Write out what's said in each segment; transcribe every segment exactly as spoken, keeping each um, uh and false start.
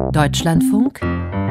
Deutschlandfunk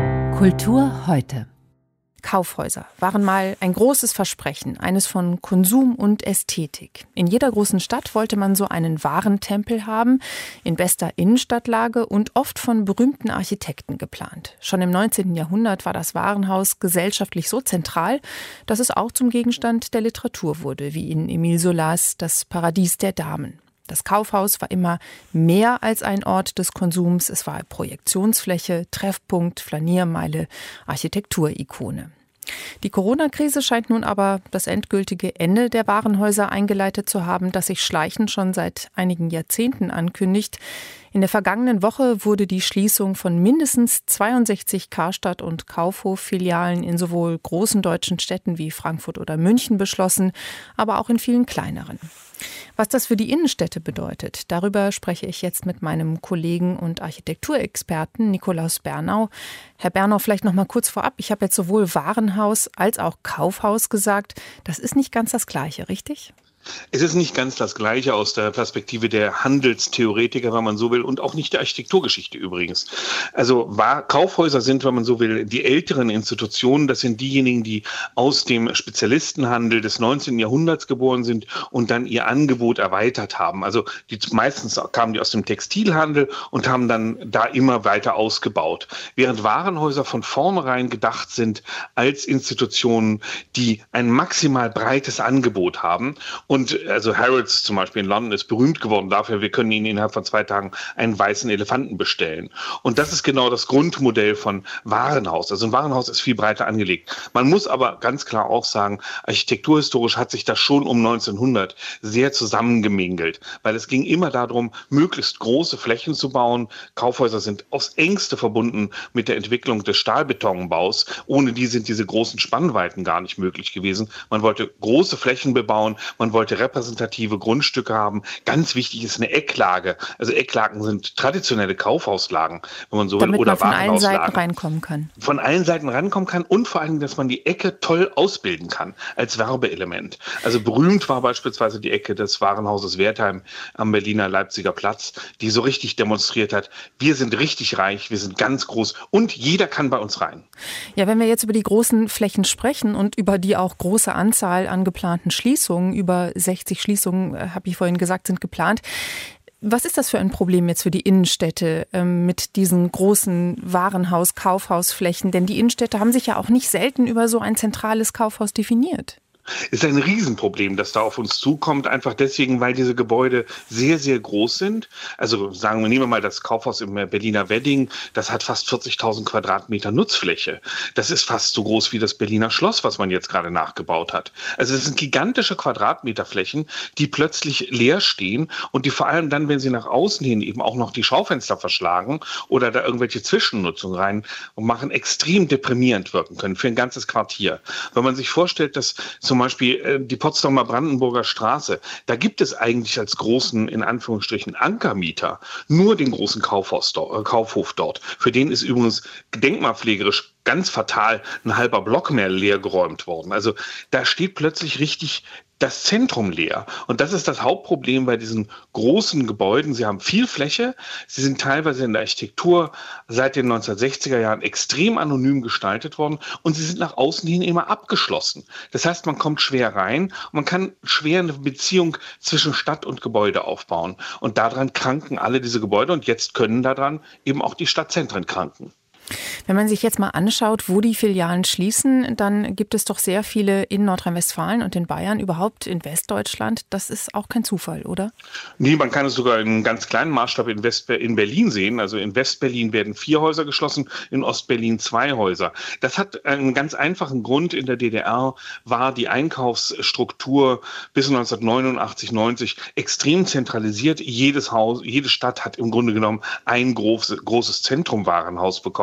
Kultur heute. Kaufhäuser waren mal ein großes Versprechen, eines von Konsum und Ästhetik. In jeder großen Stadt wollte man so einen Warentempel haben, in bester Innenstadtlage und oft von berühmten Architekten geplant. Schon im neunzehnten Jahrhundert war das Warenhaus gesellschaftlich so zentral, dass es auch zum Gegenstand der Literatur wurde, wie in Émile Zolas Das Paradies der Damen. Das Kaufhaus war immer mehr als ein Ort des Konsums. Es war Projektionsfläche, Treffpunkt, Flaniermeile, Architekturikone. Die Corona-Krise scheint nun aber das endgültige Ende der Warenhäuser eingeleitet zu haben, das sich schleichend schon seit einigen Jahrzehnten ankündigt. In der vergangenen Woche wurde die Schließung von mindestens zweiundsechzig Karstadt- und Kaufhof-Filialen in sowohl großen deutschen Städten wie Frankfurt oder München beschlossen, aber auch in vielen kleineren. Was das für die Innenstädte bedeutet, darüber spreche ich jetzt mit meinem Kollegen und Architekturexperten Nikolaus Bernau. Herr Bernau, vielleicht noch mal kurz vorab. Ich habe jetzt sowohl Warenhaus als auch Kaufhaus gesagt. Das ist nicht ganz das Gleiche, richtig? Es ist nicht ganz das Gleiche aus der Perspektive der Handelstheoretiker, wenn man so will, und auch nicht der Architekturgeschichte übrigens. Also Kaufhäuser sind, wenn man so will, die älteren Institutionen. Das sind diejenigen, die aus dem Spezialistenhandel des neunzehnten Jahrhunderts geboren sind und dann ihr Angebot erweitert haben. Also die, meistens kamen die aus dem Textilhandel und haben dann da immer weiter ausgebaut. Während Warenhäuser von vornherein gedacht sind als Institutionen, die ein maximal breites Angebot haben. Und Und also Harrods zum Beispiel in London ist berühmt geworden dafür, wir können Ihnen innerhalb von zwei Tagen einen weißen Elefanten bestellen. Und das ist genau das Grundmodell von Warenhaus. Also ein Warenhaus ist viel breiter angelegt. Man muss aber ganz klar auch sagen, architekturhistorisch hat sich das schon um neunzehnhundert sehr zusammengemingelt, weil es ging immer darum, möglichst große Flächen zu bauen. Kaufhäuser sind aufs Engste verbunden mit der Entwicklung des Stahlbetonbaus. Ohne die sind diese großen Spannweiten gar nicht möglich gewesen. Man wollte große Flächen bebauen, man wollte repräsentative Grundstücke haben. Ganz wichtig ist eine Ecklage. Also Ecklagen sind traditionelle Kaufhauslagen, wenn man so will, damit oder man von allen Seiten Warenhauslagen. reinkommen kann. Von allen Seiten rankommen kann und vor allem, dass man die Ecke toll ausbilden kann als Werbeelement. Also berühmt war beispielsweise die Ecke des Warenhauses Wertheim am Berliner Leipziger Platz, die so richtig demonstriert hat, wir sind richtig reich, wir sind ganz groß und jeder kann bei uns rein. Ja, wenn wir jetzt über die großen Flächen sprechen und über die auch große Anzahl an geplanten Schließungen, über sechzig Schließungen, habe ich vorhin gesagt, sind geplant. Was ist das für ein Problem jetzt für die Innenstädte ähm, mit diesen großen Warenhaus-, Kaufhausflächen? Denn die Innenstädte haben sich ja auch nicht selten über so ein zentrales Kaufhaus definiert. Ist ein Riesenproblem, das da auf uns zukommt, einfach deswegen, weil diese Gebäude sehr, sehr groß sind. Also sagen wir, nehmen wir mal das Kaufhaus im Berliner Wedding, das hat fast vierzigtausend Quadratmeter Nutzfläche. Das ist fast so groß wie das Berliner Schloss, was man jetzt gerade nachgebaut hat. Also es sind gigantische Quadratmeterflächen, die plötzlich leer stehen und die vor allem dann, wenn sie nach außen hin eben auch noch die Schaufenster verschlagen oder da irgendwelche Zwischennutzungen rein und machen, extrem deprimierend wirken können für ein ganzes Quartier. Wenn man sich vorstellt, dass zum Zum Beispiel die Potsdamer Brandenburger Straße. Da gibt es eigentlich als großen, in Anführungsstrichen, Ankermieter nur den großen Kaufhaus, äh, Kaufhof dort. Für den ist übrigens denkmalpflegerisch ganz fatal ein halber Block mehr leer geräumt worden. Also da steht plötzlich richtig das Zentrum leer. Und das ist das Hauptproblem bei diesen großen Gebäuden. Sie haben viel Fläche. Sie sind teilweise in der Architektur seit den neunzehnhundertsechziger Jahren extrem anonym gestaltet worden und sie sind nach außen hin immer abgeschlossen. Das heißt, man kommt schwer rein und man kann schwer eine Beziehung zwischen Stadt und Gebäude aufbauen. Und daran kranken alle diese Gebäude und jetzt können daran eben auch die Stadtzentren kranken. Wenn man sich jetzt mal anschaut, wo die Filialen schließen, dann gibt es doch sehr viele in Nordrhein-Westfalen und in Bayern, überhaupt in Westdeutschland. Das ist auch kein Zufall, oder? Nee, man kann es sogar in einem ganz kleinen Maßstab in, West- in Berlin sehen. Also in Westberlin werden vier Häuser geschlossen, in Ostberlin zwei Häuser. Das hat einen ganz einfachen Grund. In der D D R war die Einkaufsstruktur bis neunzehnhundertneunundachtzig, neunzig extrem zentralisiert. Jedes Haus, jede Stadt hat im Grunde genommen ein groß, großes Zentrumwarenhaus bekommen.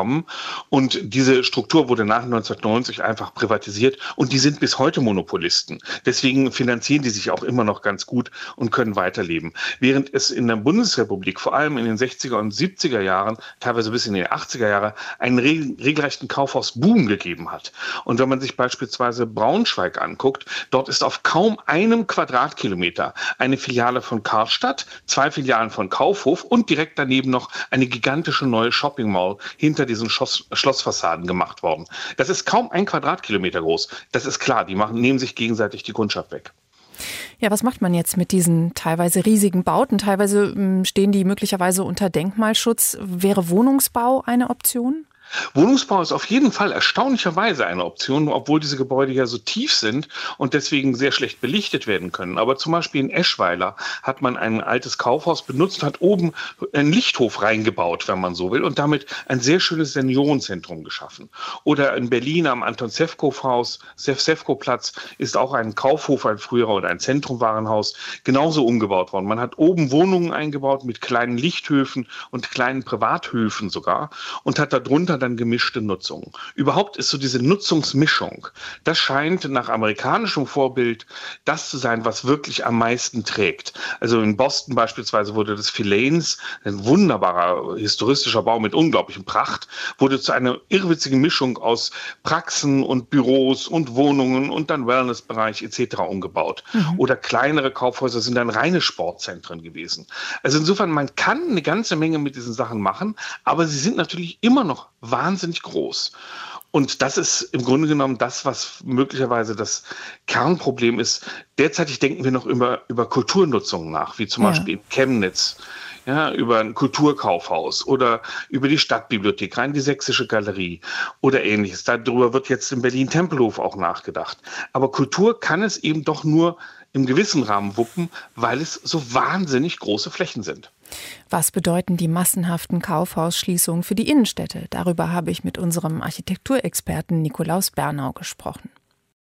Und diese Struktur wurde nach neunzehnhundertneunzig einfach privatisiert und die sind bis heute Monopolisten. Deswegen finanzieren die sich auch immer noch ganz gut und können weiterleben. Während es in der Bundesrepublik vor allem in den sechziger und siebziger Jahren, teilweise bis in die achtziger Jahre, einen regelrechten Kaufhausboom gegeben hat. Und wenn man sich beispielsweise Braunschweig anguckt, dort ist auf kaum einem Quadratkilometer eine Filiale von Karstadt, zwei Filialen von Kaufhof und direkt daneben noch eine gigantische neue Shopping Mall hinter diesen Schloss, Schlossfassaden gemacht worden. Das ist kaum ein Quadratkilometer groß. Das ist klar, die machen, nehmen sich gegenseitig die Kundschaft weg. Ja, was macht man jetzt mit diesen teilweise riesigen Bauten? Teilweise stehen die möglicherweise unter Denkmalschutz. Wäre Wohnungsbau eine Option? Wohnungsbau ist auf jeden Fall erstaunlicherweise eine Option, obwohl diese Gebäude ja so tief sind und deswegen sehr schlecht belichtet werden können. Aber zum Beispiel in Eschweiler hat man ein altes Kaufhaus benutzt, hat oben einen Lichthof reingebaut, wenn man so will, und damit ein sehr schönes Seniorenzentrum geschaffen. Oder in Berlin am Anton-Sefcow-Haus, Sefcow-Platz, ist auch ein Kaufhof, ein früherer oder ein Zentrumwarenhaus, genauso umgebaut worden. Man hat oben Wohnungen eingebaut mit kleinen Lichthöfen und kleinen Privathöfen sogar und hat darunter dann gemischte Nutzung. Überhaupt ist so diese Nutzungsmischung, das scheint nach amerikanischem Vorbild das zu sein, was wirklich am meisten trägt. Also in Boston beispielsweise wurde das Philanes, ein wunderbarer historistischer Bau mit unglaublichem Pracht, wurde zu einer irrwitzigen Mischung aus Praxen und Büros und Wohnungen und dann Wellnessbereich et cetera umgebaut. Mhm. Oder kleinere Kaufhäuser sind dann reine Sportzentren gewesen. Also insofern, man kann eine ganze Menge mit diesen Sachen machen, aber sie sind natürlich immer noch wahnsinnig groß. Und das ist im Grunde genommen das, was möglicherweise das Kernproblem ist. Derzeitig denken wir noch über, über Kulturnutzung nach, wie zum ja. Beispiel in Chemnitz, ja, über ein Kulturkaufhaus oder über die Stadtbibliothek, rein die Sächsische Galerie oder ähnliches. Darüber wird jetzt in Berlin-Tempelhof auch nachgedacht. Aber Kultur kann es eben doch nur im gewissen Rahmen wuppen, weil es so wahnsinnig große Flächen sind. Was bedeuten die massenhaften Kaufhausschließungen für die Innenstädte? Darüber habe ich mit unserem Architekturexperten Nikolaus Bernau gesprochen.